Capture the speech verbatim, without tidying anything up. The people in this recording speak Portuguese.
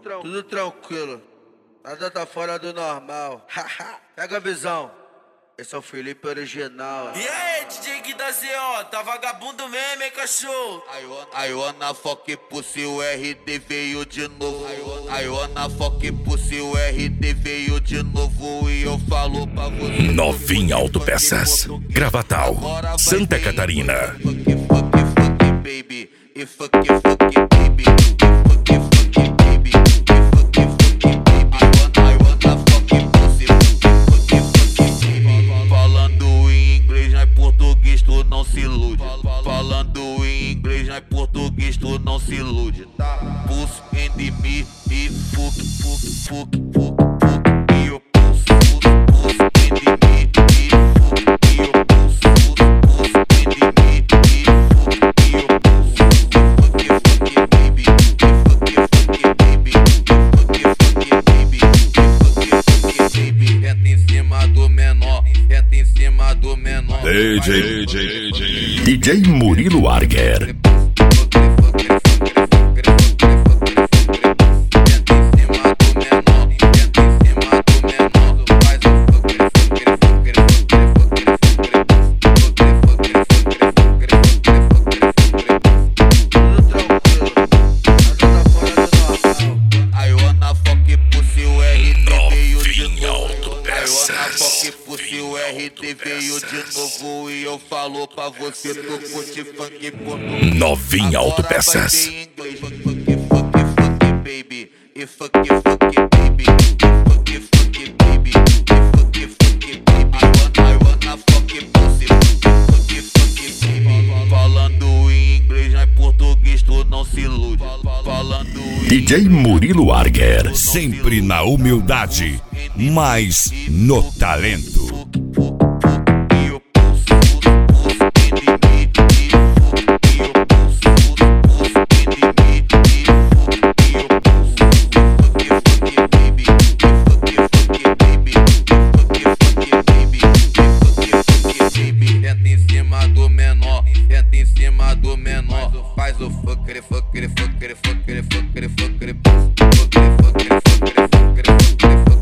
tudo tranquilo. Nada tá fora do normal. Pega a visão. Esse é o Felipe original. E aí, D J Gui da Z O, tá vagabundo mesmo, hein, cachorro? I wanna fuck pussy, o R D veio de novo. I wanna fuck pussy, o R D veio de novo. E eu falo pra você. Novinha Autopeças, Gravatal, Santa Catarina. Fuck, fuck, fuck, baby. E fuck, fuck, baby. Não se ilude. Falando em inglês, mas português tu não se ilude. Pulse and me, me, fuck, fuck, fuck, fuck, fuck. E eu pulse, pulse, pulse and me, me, fuck. E eu pulse, pulse, pulse and me, me, fuck. E eu pulse, fuck, fuck, baby. Fuck, fuck, baby. Fuck, fuck, baby. Fuck, fuck, baby. Entra em cima do menor, entra em cima do menor. D J, D J, D J Murilo Arger. Veio de novo e eu falo pra você, tu curte funk por Novinha Autopeças. Fuck, fuck, fuck, baby. E fuck, fuck, baby. Fuck, fuck, baby. E fuck, fuck, baby. I wanna fuck pussy. Fuck, fuck, baby. Falando em inglês, mas português tu não se ilude. Falando em D J Murilo Arger, sempre na humildade, mas no talento. Faz o fucker, fucker, fucker, fucker, fucker, fucker, fucker, fucker, fucker, fucker, fucker, fucker.